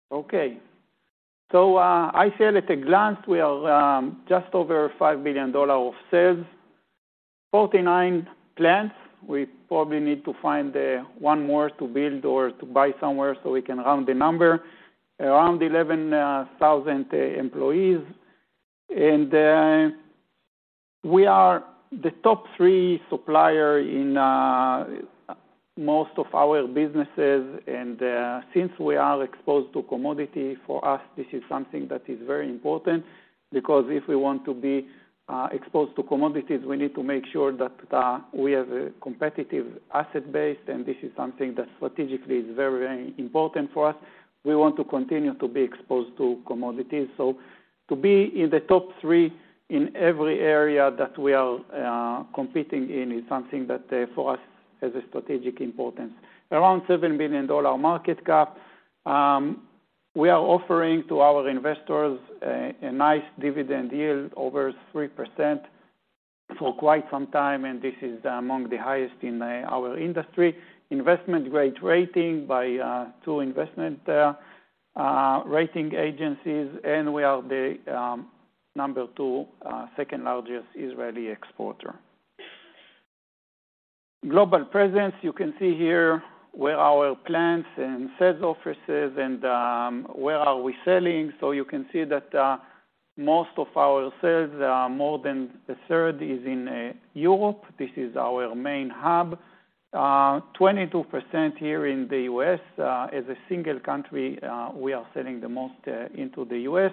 Okay. So ICL at a glance, we are just over $5 billion of sales, 49 plants. We probably need to find one more to build or to buy somewhere so we can round the number. Around 11,000 employees. And we are the top 3 supplier in most of our businesses. And since we are exposed to commodity, for us, this is something that is very important, because if we want to be exposed to commodities, we need to make sure that we have a competitive asset base, and this is something that strategically is very, very important for us. We want to continue to be exposed to commodities. So to be in the top 3 in every area that we are competing in is something that for us has a strategic importance. Around $7 billion market cap. We are offering to our investors a nice dividend yield over 3% for quite some time, and this is among the highest in our industry. Investment grade rating by 2 investment rating agencies, and we are the number 2 second largest Israeli exporter. Global presence, you can see here where our plants and sales offices and where are we selling. So you can see that most of our sales, more than a third, is in Europe. This is our main hub. 22% here in the U.S. As a single country, we are selling the most into the U.S.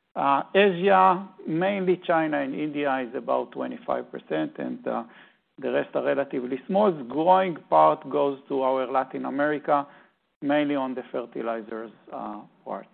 Asia, mainly China and India, is about 25%, and the rest are relatively small. The growing part goes to our Latin America, mainly on the fertilizers part.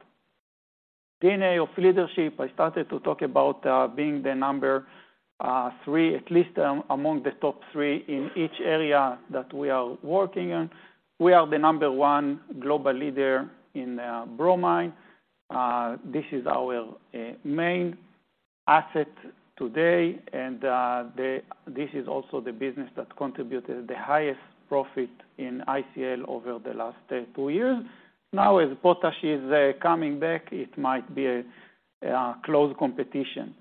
DNA of leadership, I started to talk about being the number 3, at least among the top 3 in each area that we are working on. We are the number 1 global leader in bromine. This is our main asset today, and this is also the business that contributed the highest profit in ICL over the last 2 years. Now, as potash is coming back, it might be a close competition.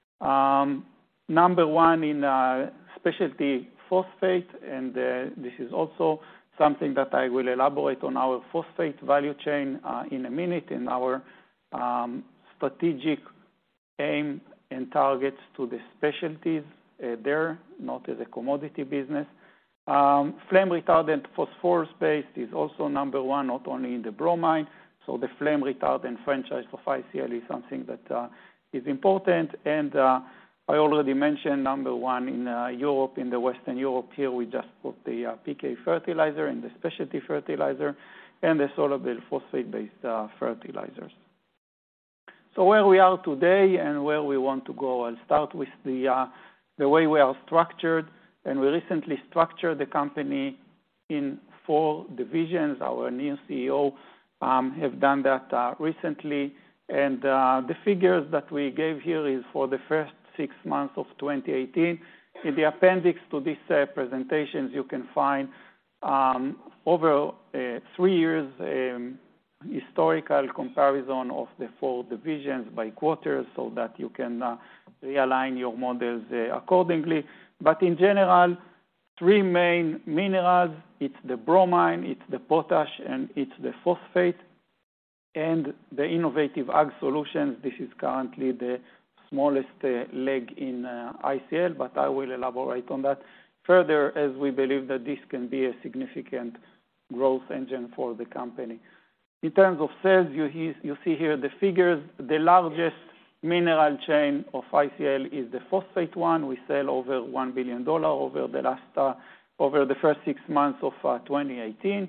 Number 1 in specialty phosphate, and this is also something that I will elaborate on our phosphate value chain in a minute, in our strategic aim and targets to the specialties there, not as a commodity business. Flame retardant phosphorus paste is also number 1, not only in the bromine. So the flame retardant franchise of ICL is something that is important. And I already mentioned number 1 in Europe, in the Western Europe. Here we just put the PK fertilizer and the specialty fertilizer and the soluble phosphate-based fertilizers. So where we are today and where we want to go, I'll start with the way we are structured. And we recently structured the company in 4 divisions. Our new CEO have done that recently. And the figures that we gave here is for the first 6 months of 2018. In the appendix to these presentations, you can find over 3 years historical comparison of the 4 divisions by quarters, so that you can realign your models accordingly. But in general, 3 main minerals: it's the bromine, it's the potash, and it's the phosphate. And the innovative ag solutions, this is currently the smallest leg in ICL, but I will elaborate on that further, as we believe that this can be a significant growth engine for the company. In terms of sales, you see here the figures. The largest mineral chain of ICL is the phosphate one. We sell over $1 billion over the first 6 months of 2018.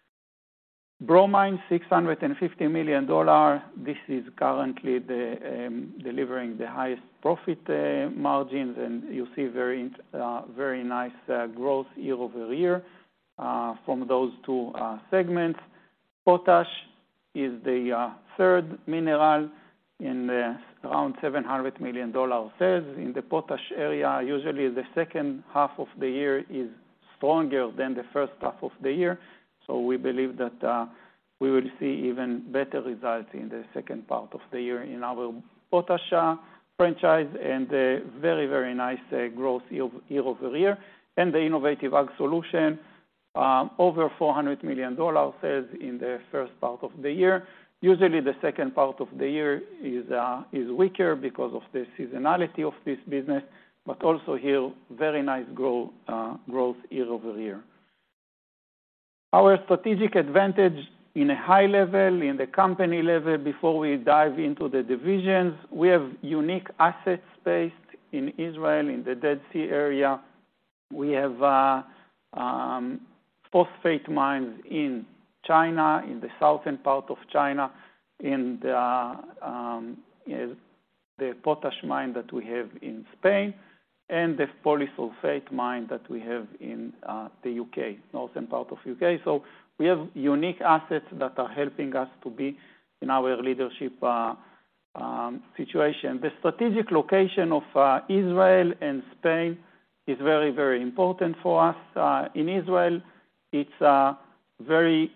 Bromine, $650 million. This is currently delivering the highest profit margins, and you see very nice growth year over year from those 2 segments. Potash is the third mineral in around $700 million sales. In the potash area, usually the second half of the year is stronger than the first half of the year. So we believe that we will see even better results in the second part of the year in our potash franchise, and very, very nice growth year over year. And the innovative ag solution, over $400 million sales in the first part of the year. Usually, the second part of the year is weaker because of the seasonality of this business, but also here, very nice growth year over year. Our strategic advantage in a high level, in the company level, before we dive into the divisions, we have unique assets based in Israel, in the Dead Sea area. We have phosphate mines in China, in the southern part of China, in the potash mine that we have in Spain, and the polysulfate mine that we have in the UK, northern part of UK. So we have unique assets that are helping us to be in our leadership situation. The strategic location of Israel and Spain is very, very important for us. In Israel, it's a very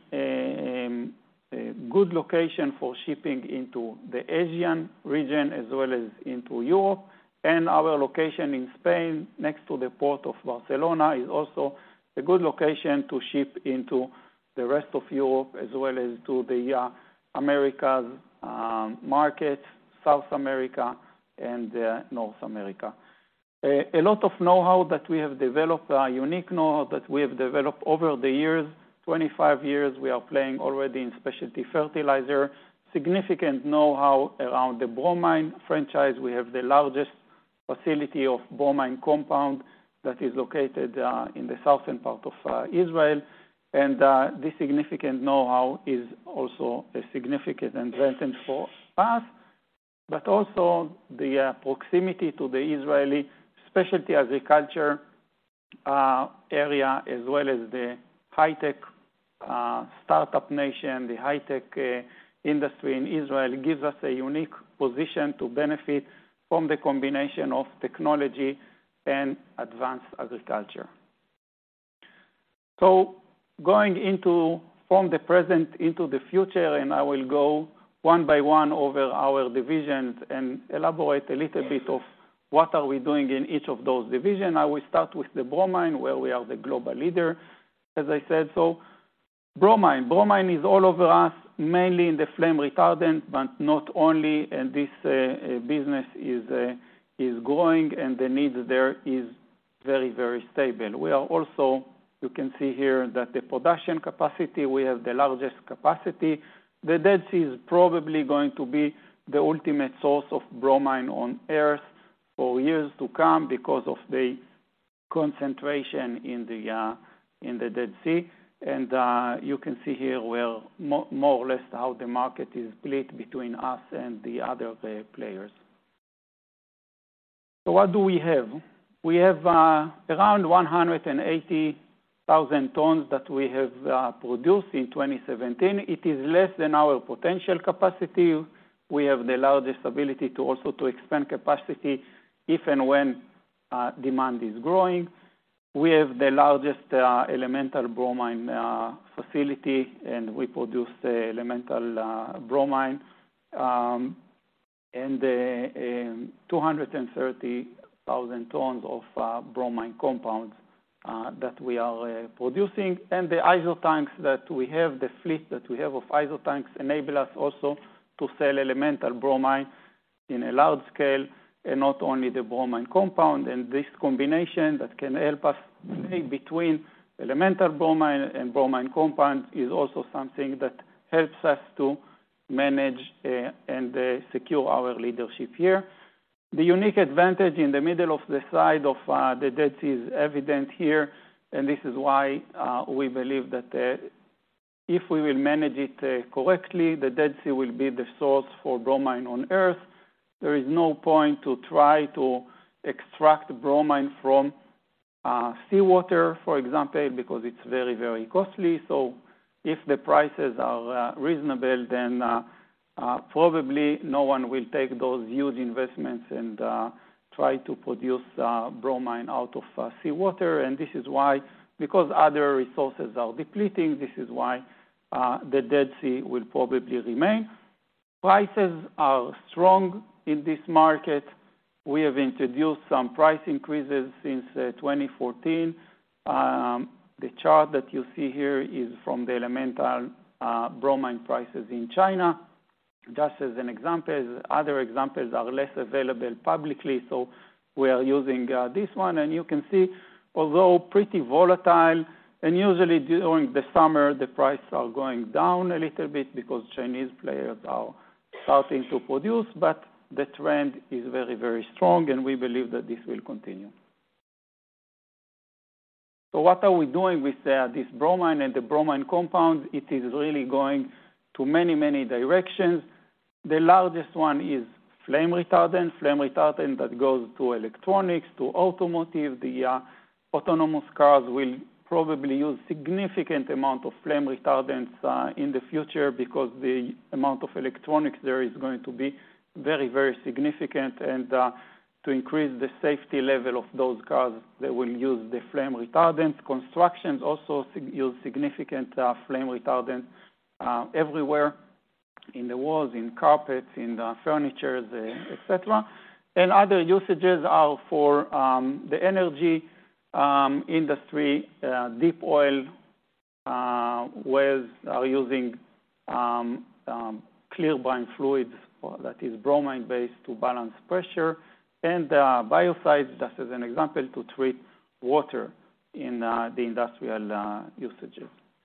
good location for shipping into the Asian region as well as into Europe. And our location in Spain, next to the port of Barcelona, is also a good location to ship into the rest of Europe as well as to the Americas markets, South America, and North America. A lot of know-how that we have developed, unique know-how that we have developed over the years, 25 years, we are playing already in specialty fertilizer, significant know-how around the bromine franchise. We have the largest facility of bromine compound that is located in the southern part of Israel. And this significant know-how is also a significant advantage for us, but also the proximity to the Israeli specialty agriculture area, as well as the high-tech startup nation, the high-tech industry in Israel, gives us a unique position to benefit from the combination of technology and advanced agriculture. So going from the present into the future, and I will go one by one over our divisions and elaborate a little bit of what are we doing in each of those divisions. I will start with the bromine, where we are the global leader, as I said. So bromine is all over us, mainly in the flame retardant, but not only, and this business is growing, and the needs there is very, very stable. We are also, you can see here that the production capacity, we have the largest capacity. The Dead Sea is probably going to be the ultimate source of bromine on Earth for years to come because of the concentration in the Dead Sea. And you can see here where more or less how the market is split between us and the other players. So what do we have? We have around 180,000 tons that we have produced in 2017. It is less than our potential capacity. We have the largest ability to also to expand capacity if and when demand is growing. We have the largest elemental bromine facility, and we produce elemental bromine and 230,000 tons of bromine compounds that we are producing. And the ISO tanks that we have, the fleet that we have of ISO tanks, enable us also to sell elemental bromine in a large scale, and not only the bromine compound. And this combination that can help us play between elemental bromine and bromine compound is also something that helps us to manage and secure our leadership here. The unique advantage in the middle of the side of the Dead Sea is evident here, and this is why we believe that if we will manage it correctly, the Dead Sea will be the source for bromine on Earth. There is no point to try to extract bromine from seawater, for example, because it's very, very costly. So if the prices are reasonable, then probably no one will take those huge investments and try to produce bromine out of seawater. And this is why, because other resources are depleting, this is why the Dead Sea will probably remain. Prices are strong in this market. We have introduced some price increases since 2014. The chart that you see here is from the elemental bromine prices in China. Just as an example, other examples are less available publicly, so we are using this one. And you can see, although pretty volatile, and usually during the summer, the prices are going down a little bit because Chinese players are starting to produce, but the trend is very, very strong, and we believe that this will continue. So what are we doing with this bromine and the bromine compounds? It is really going to many, many directions. The largest one is flame retardant that goes to electronics, to automotive. The autonomous cars will probably use significant amount of flame retardants in the future because the amount of electronics there is going to be very, very significant. And to increase the safety level of those cars, they will use the flame retardants. Constructions also use significant flame retardants everywhere, in the walls, in carpets, in the furniture, etc. And other usages are for the energy industry. Deep oil wells are using clear brine fluids that is bromine-based to balance pressure, and biocides, just as an example, to treat water in the industrial usages.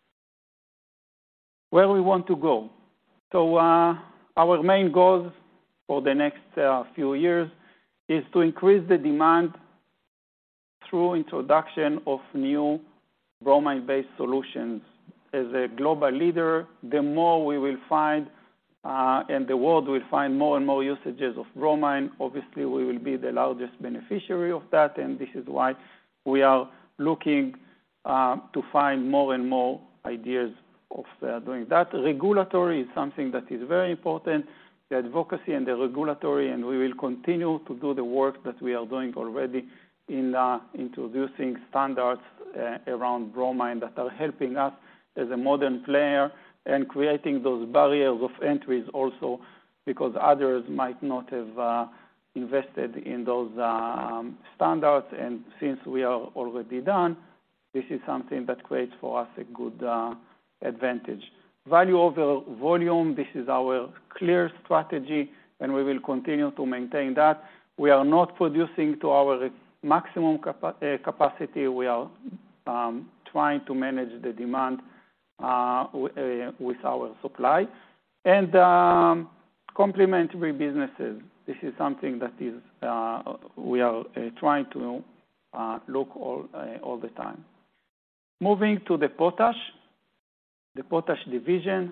Where we want to go? So our main goals for the next few years is to increase the demand through introduction of new bromine-based solutions. As a global leader, the more we will find and the world will find more and more usages of bromine, obviously we will be the largest beneficiary of that, and this is why we are looking to find more and more ideas of doing that. Regulatory is something that is very important, the advocacy and the regulatory, and we will continue to do the work that we are doing already in introducing standards around bromine that are helping us as a modern player and creating those barriers of entries also, because others might not have invested in those standards. And since we are already done, this is something that creates for us a good advantage. Value over volume, this is our clear strategy, and we will continue to maintain that. We are not producing to our maximum capacity. We are trying to manage the demand with our supply. And complementary businesses, this is something that is we are trying to look all the time. Moving to the potash division.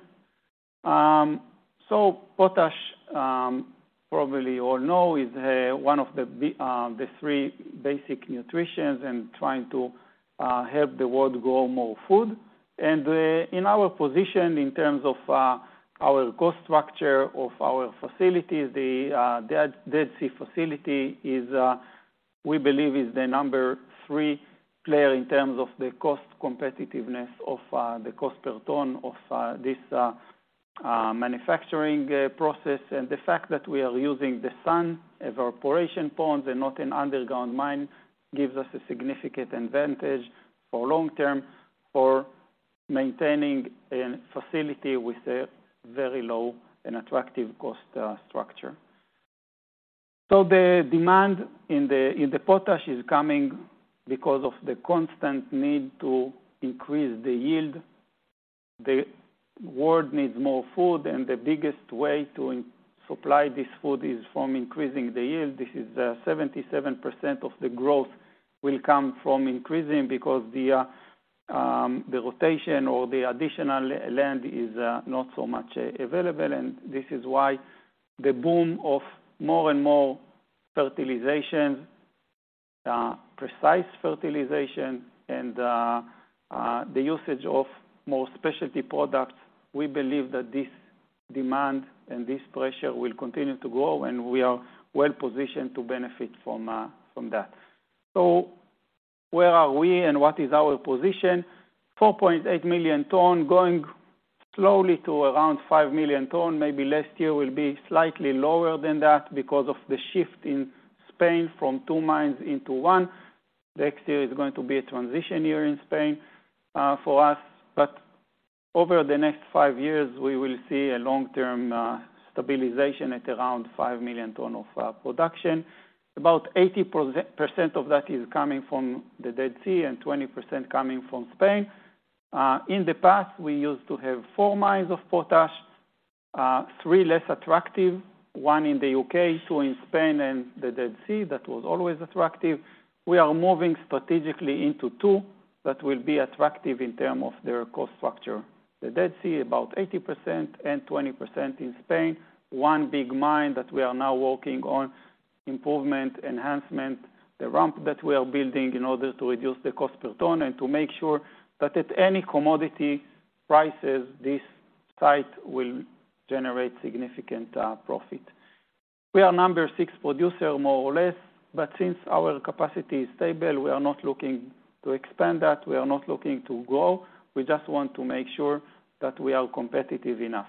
So potash, probably you all know, is one of the three basic nutrients and trying to help the world grow more food. And in our position in terms of our cost structure of our facilities, the Dead Sea facility is, we believe, is the number 3 player in terms of the cost competitiveness of the cost per ton of this manufacturing process. And the fact that we are using the sun evaporation ponds and not an underground mine gives us a significant advantage for long term for maintaining a facility with a very low and attractive cost structure. So the demand in the potash is coming because of the constant need to increase the yield. The world needs more food, and the biggest way to supply this food is from increasing the yield. This is 77% of the growth will come from increasing, because the rotation or the additional land is not so much available, and this is why the boom of more and more fertilization, precise fertilization, and the usage of more specialty products. We believe that this demand and this pressure will continue to grow, and we are well positioned to benefit from that. So where are we and what is our position? 4.8 million ton, going slowly to around 5 million tons. Maybe last year will be slightly lower than that because of the shift in Spain from 2 mines into 1. Next year is going to be a transition year in Spain for us. But over the next 5 years, we will see a long-term stabilization at around 5 million tons of production. About 80% of that is coming from the Dead Sea and 20% coming from Spain. In the past, we used to have 4 mines of potash, 3 less attractive, 1 in the UK, 2 in Spain, and the Dead Sea. That was always attractive. We are moving strategically into 2 that will be attractive in terms of their cost structure. The Dead Sea, about 80%, and 20% in Spain. 1 big mine that we are now working on improvement, enhancement, the ramp that we are building in order to reduce the cost per ton and to make sure that at any commodity prices, this site will generate significant profit. We are number 6 producer, more or less, but since our capacity is stable, we are not looking to expand that. We are not looking to grow. We just want to make sure that we are competitive enough.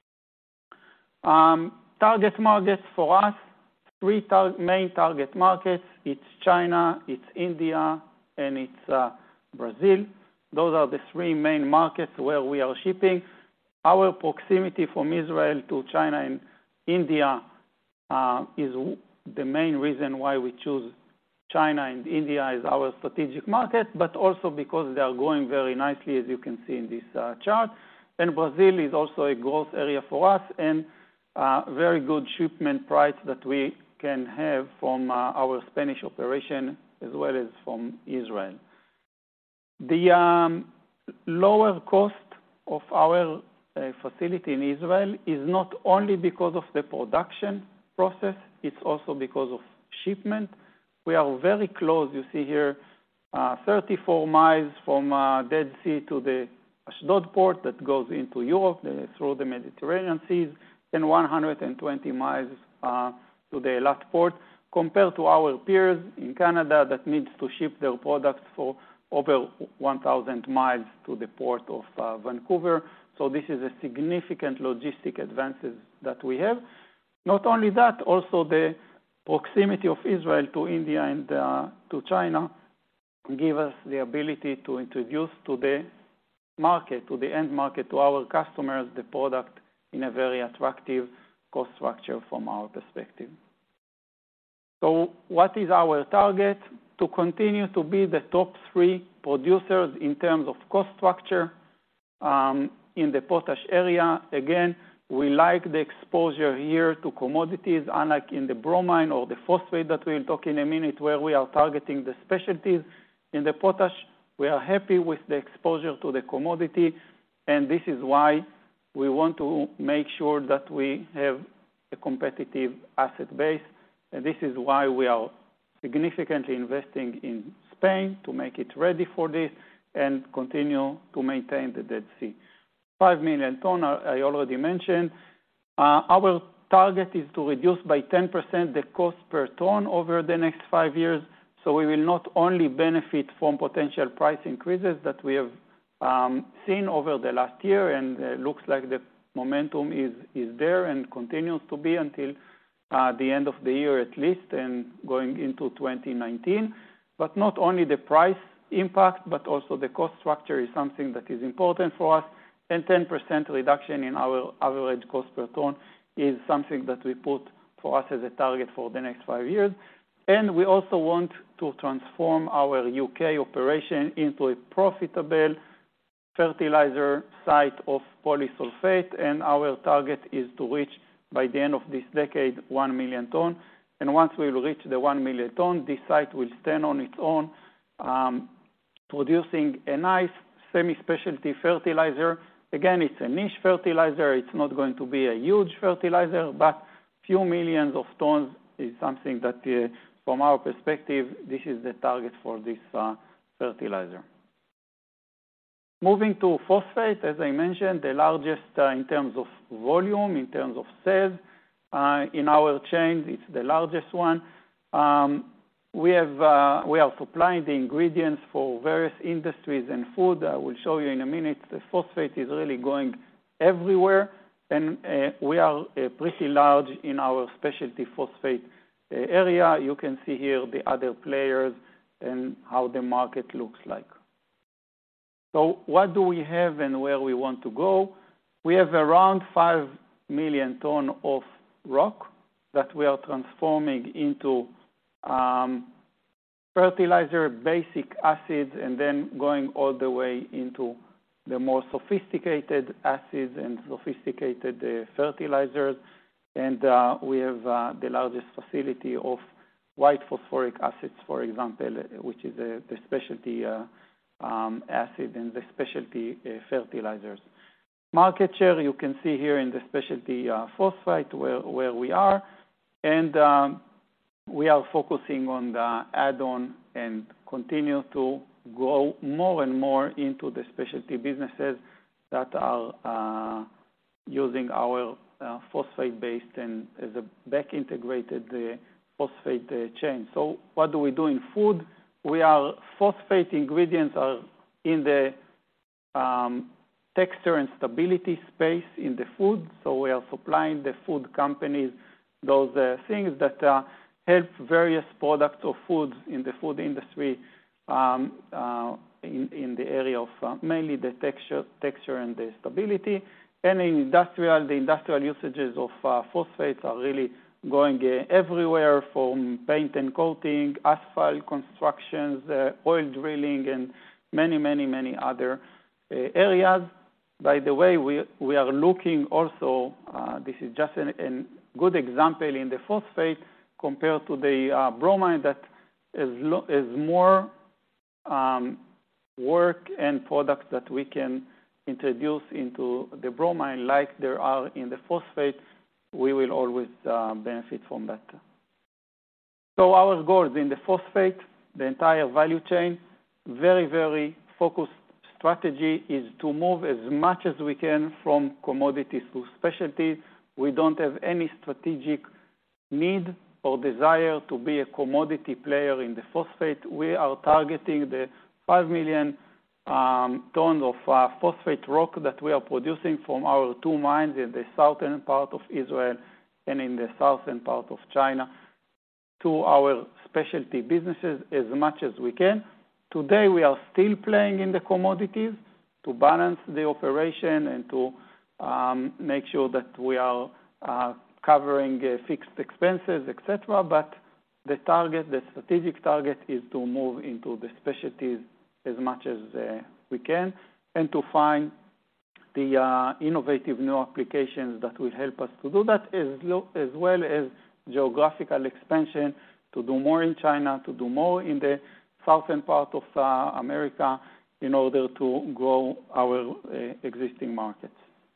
Target markets for us, 3 main target markets. It's China, it's India, and it's Brazil. Those are the 3 main markets where we are shipping. Our proximity from Israel to China and India is the main reason why we choose China and India as our strategic market, but also because they are growing very nicely, as you can see in this chart. And Brazil is also a growth area for us and very good shipment price that we can have from our Spanish operation as well as from Israel. The lower cost of our facility in Israel is not only because of the production process, it's also because of shipment. We are very close. You see here 34 miles from Dead Sea to the Ashdod port that goes into Europe through the Mediterranean Seas, and 120 miles to the Eilat port, compared to our peers in Canada that needs to ship their products for over 1,000 miles to the port of Vancouver. So this is a significant logistic advances that we have. Not only that, also the proximity of Israel to India and to China give us the ability to introduce to the market, to the end market, to our customers, the product in a very attractive cost structure from our perspective. So what is our target? To continue to be the top 3 producers in terms of cost structure in the potash area. Again, we like the exposure here to commodities, unlike in the bromine or the phosphate that we'll talk in a minute, where we are targeting the specialties. In the potash, we are happy with the exposure to the commodity, and this is why we want to make sure that we have a competitive asset base. And this is why we are significantly investing in Spain to make it ready for this and continue to maintain the Dead Sea. 5 million tons, I already mentioned. Our target is to reduce by 10% the cost per ton over the next 5 years. So we will not only benefit from potential price increases that we have seen over the last year, and looks like the momentum is there and continues to be until the end of the year at least, and going into 2019. But not only the price impact, but also the cost structure is something that is important for us. And 10% reduction in our average cost per ton is something that we put for us as a target for the next 5 years. And we also want to transform our UK operation into a profitable fertilizer site of polysulfate, and our target is to reach, by the end of this decade, 1 million tons. And once we will reach the 1 million tons, this site will stand on its own, producing a nice semi-specialty fertilizer. Again, it's a niche fertilizer. It's not going to be a huge fertilizer, but few millions of tons is something that, from our perspective, this is the target for this fertilizer. Moving to phosphate, as I mentioned, the largest in terms of volume, in terms of sales in our chain, it's the largest one. We are supplying the ingredients for various industries and food. I will show you in a minute. The phosphate is really going everywhere. And we are pretty large in our specialty phosphate area. You can see here the other players and how the market looks like. So what do we have and where we want to go? We have around 5 million tons of rock that we are transforming into fertilizer, basic acids, and then going all the way into the more sophisticated acids and sophisticated fertilizers. And we have the largest facility of white phosphoric acids, for example, which is the specialty acid and the specialty fertilizers. Market share, you can see here in the specialty phosphate where we are. And we are focusing on the add-on and continue to grow more and more into the specialty businesses that are using our phosphate-based and as a back-integrated phosphate chain. So what do we do in food? Phosphate ingredients are in the texture and stability space in the food. So we are supplying the food companies those things that help various products of foods in the food industry in the area of mainly the texture and the stability. And in the industrial usages of phosphates are really going everywhere, from paint and coating, asphalt constructions, oil drilling, and many other areas. By the way, we are looking also, this is just a good example in the phosphate compared to the bromine that is more work and products that we can introduce into the bromine like there are in the phosphate. We will always benefit from that. So our goals in the phosphate, the entire value chain, very focused strategy is to move as much as we can from commodities to specialties. We don't have any strategic need or desire to be a commodity player in the phosphate. We are targeting the 5 million tons of phosphate rock that we are producing from our 2 mines in the southern part of Israel and in the southern part of China to our specialty businesses as much as we can. Today, we are still playing in the commodities to balance the operation and to make sure that we are covering fixed expenses, etc. But the strategic target is to move into the specialties as much as we can and to find the innovative new applications that will help us to do that, as well as geographical expansion, to do more in China, to do more in the southern part of America in order to grow our existing markets.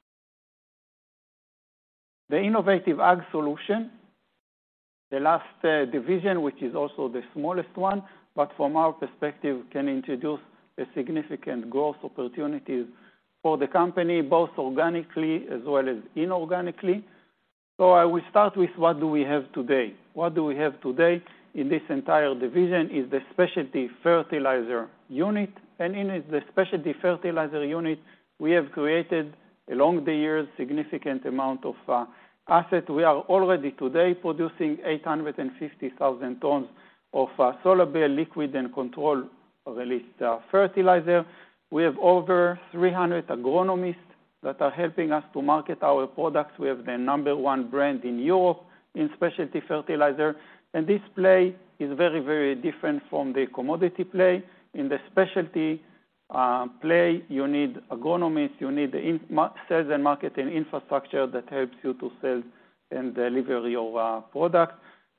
The innovative ag solution, the last division, which is also the smallest one, but from our perspective can introduce a significant growth opportunities for the company, both organically as well as inorganically. So I will start with what do we have today. What do we have today in this entire division is the specialty fertilizer unit. And in the specialty fertilizer unit, we have created along the years significant amount of assets. We are already today producing 850,000 tons of soluble, liquid, and control released fertilizer. We have over 300 agronomists that are helping us to market our products. We have the #1 brand in Europe in specialty fertilizer. And this play is very different from the commodity play. In the specialty play, you need agronomists, you need the sales and marketing infrastructure that helps you to sell and deliver your product.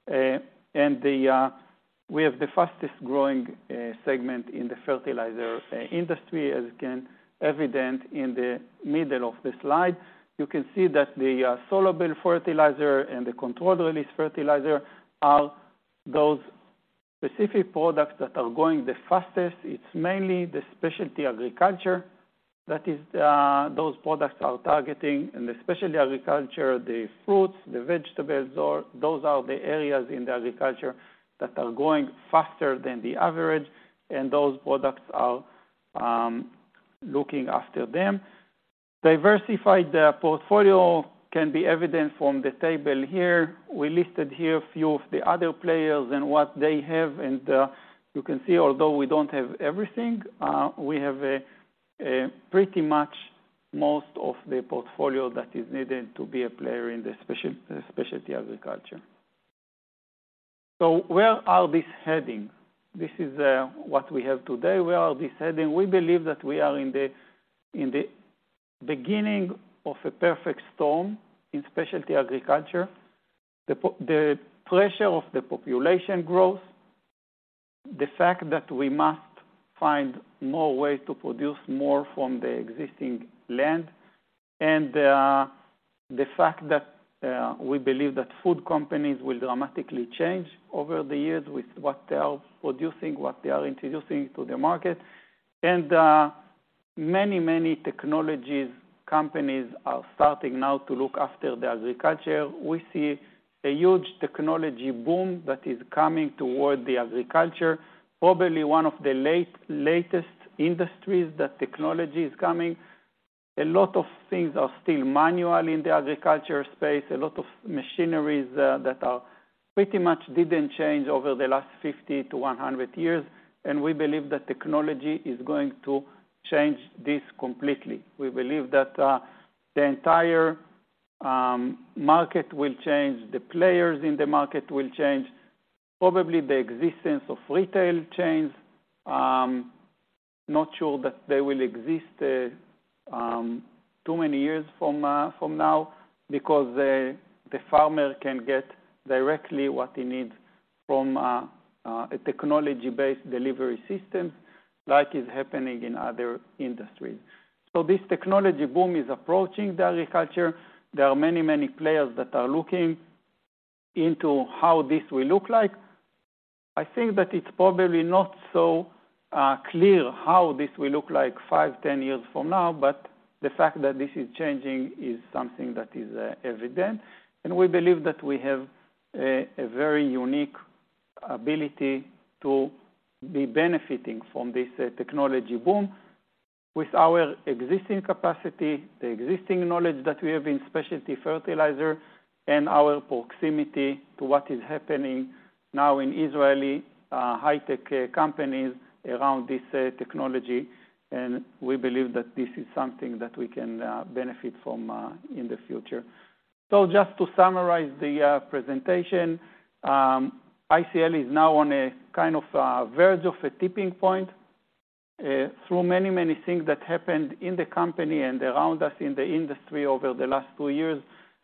We have the fastest growing segment in the fertilizer industry, as can evident in the middle of the slide. You can see that the soluble fertilizer and the controlled release fertilizer are those specific products that are going the fastest. It's mainly the specialty agriculture that is those products are targeting, and the specialty agriculture, the fruits, the vegetables, those are the areas in the agriculture that are going faster than the average, and those products are looking after them. Diversified portfolio can be evident from the table here. We listed here a few of the other players and what they have. And you can see, although we don't have everything, we have pretty much most of the portfolio that is needed to be a player in the specialty agriculture. So where are these heading? This is what we have today. Where are these heading? We believe that we are in the beginning of a perfect storm in specialty agriculture. The pressure of the population growth, the fact that we must find more ways to produce more from the existing land, and the fact that we believe that food companies will dramatically change over the years with what they are producing, what they are introducing to the market. And many technologies companies are starting now to look after the agriculture. We see a huge technology boom that is coming toward the agriculture. Probably one of the latest industries that technology is coming. A lot of things are still manual in the agriculture space. A lot of machineries that are pretty much didn't change over the last 50 to 100 years. And we believe that technology is going to change this completely. We believe that the entire market will change. The players in the market will change. Probably the existence of retail chains. Not sure that they will exist too many years from now, because the farmer can get directly what he needs from a technology-based delivery system, like is happening in other industries. So this technology boom is approaching the agriculture. There are many players that are looking into how this will look like. I think that it's probably not so clear how this will look like 5-10 years from now, but the fact that this is changing is something that is evident. And we believe that we have a very unique ability to be benefiting from this technology boom with our existing capacity, the existing knowledge that we have in specialty fertilizer, and our proximity to what is happening now in Israeli high-tech companies around this technology. And we believe that this is something that we can benefit from in the future. So just to summarize the presentation, ICL is now on a kind of verge of a tipping point through many things that happened in the company and around us in the industry over the last 2 years.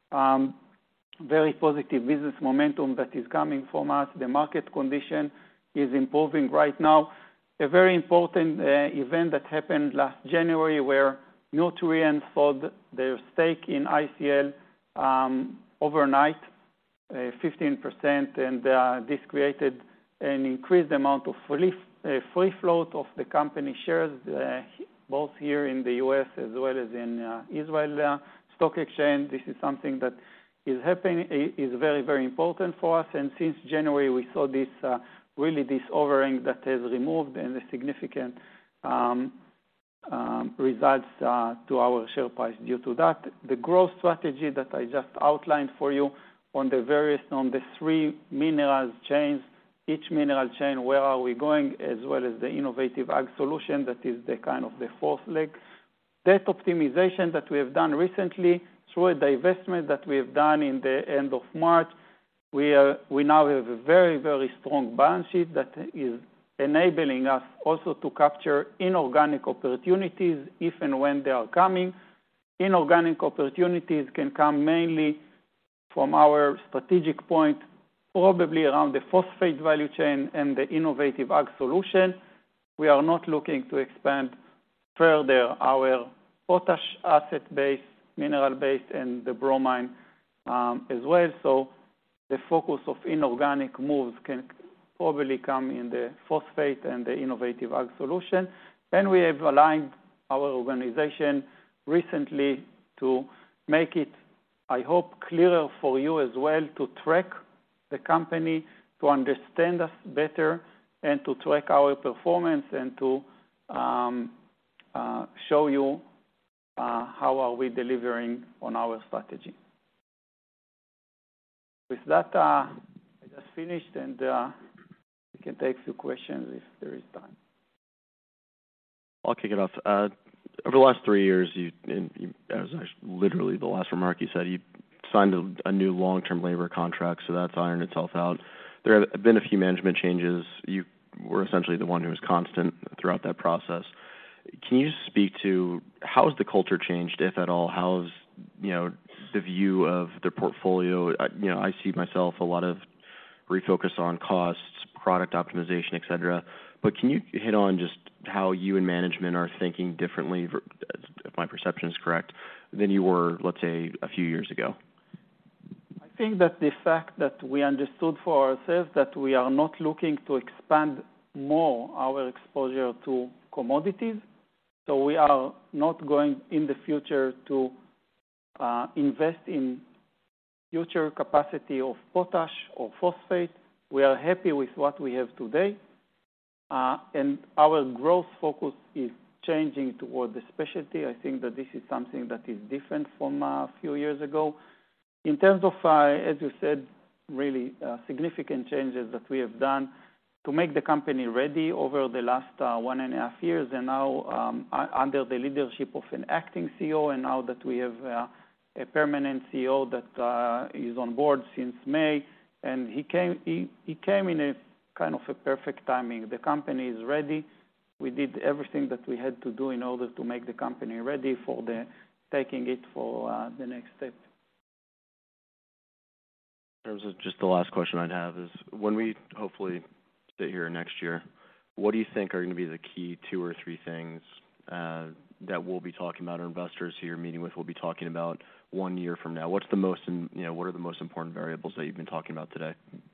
Very positive business momentum that is coming from us. The market condition is improving right now. A very important event that happened last January, where Nutrien sold their stake in ICL overnight, 15%, and this created an increased amount of free float of the company shares, both here in the U.S. as well as in Israel Stock Exchange. This is something that is happening, is very important for us. And since January, we saw this this overhang that has removed and a significant results to our share price due to that. The growth strategy that I just outlined for you on the 3 minerals chains, each mineral chain, where are we going, as well as the innovative ag solution, that is the kind of the fourth leg. Debt optimization that we have done recently through a divestment that we have done in the end of March. We now have a very strong balance sheet that is enabling us also to capture inorganic opportunities if and when they are coming. Inorganic opportunities can come mainly from our strategic point, probably around the phosphate value chain and the innovative ag solution. We are not looking to expand further our potash asset base, mineral base, and the bromine as well. So the focus of inorganic moves can probably come in the phosphate and the innovative ag solution. And we have aligned our organization recently to make it, I hope, clearer for you as well, to track the company, to understand us better, and to track our performance, and to show you how are we delivering on our strategy. With that, I just finished, and we can take a few questions if there is time. I'll kick it off. Over the last 3 years, as literally the last remark you said, you signed a new long-term labor contract, so that's ironed itself out. There have been a few management changes. You were essentially the one who was constant throughout that process. Can you just speak to how has the culture changed, if at all? How has, the view of the portfolio? I see myself a lot of refocus on costs, product optimization, et cetera. But can you hit on just how you and management are thinking differently, if my perception is correct, than you were, let's say, a few years ago? I think that the fact that we understood for ourselves that we are not looking to expand more our exposure to commodities, so we are not going in the future to invest in future capacity of potash or phosphate. We are happy with what we have today, and our growth focus is changing toward the specialty. I think that this is something that is different from a few years ago. In terms of, as you said, really significant changes that we have done to make the company ready over the last 1.5 years, and now under the leadership of an acting CEO, and now that we have a permanent CEO that is on board since May, and he came in a kind of a perfect timing. The company is ready. We did everything that we had to do in order to make the company ready for taking it for the next step. In terms of just the last question I'd have is, when we hopefully sit here next year, what do you think are going to be the key 2 or 3 things that we'll be talking about, or investors who you're meeting with will be talking about 1 year from now? What are the most important variables that you've been talking about today?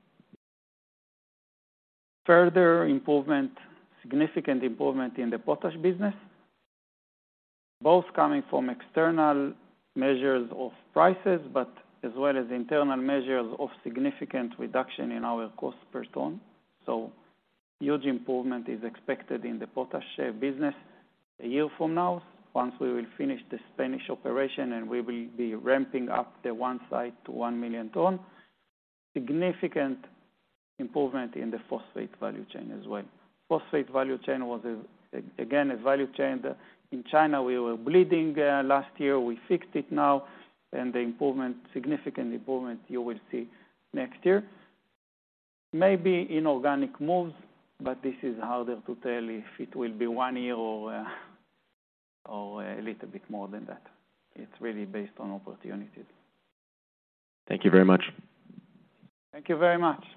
Further improvement, significant improvement in the potash business, both coming from external measures of prices, but as well as internal measures of significant reduction in our cost per ton. So huge improvement is expected in the potash business a year from now, once we will finish the Spanish operation and we will be ramping up the one site to 1 million ton. Significant improvement in the phosphate value chain as well. Phosphate value chain was, again, a value chain that in China we were bleeding last year. We fixed it now, and the improvement, significant improvement, you will see next year. Maybe inorganic moves, but this is harder to tell if it will be 1 year or a little bit more than that. It's really based on opportunities. Thank you very much. Thank you very much.